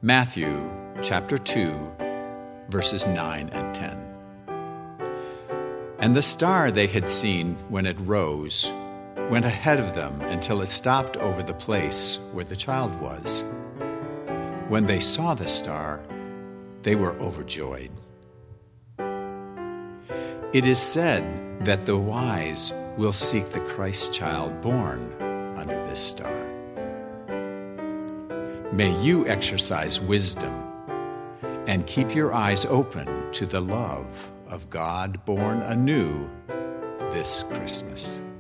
Matthew chapter 2, verses 9 and 10. And the star they had seen when it rose went ahead of them until it stopped over the place where the child was. When they saw the star, they were overjoyed. It is said that the wise will seek the Christ child born under this star. May you exercise wisdom and keep your eyes open to the love of God born anew this Christmas.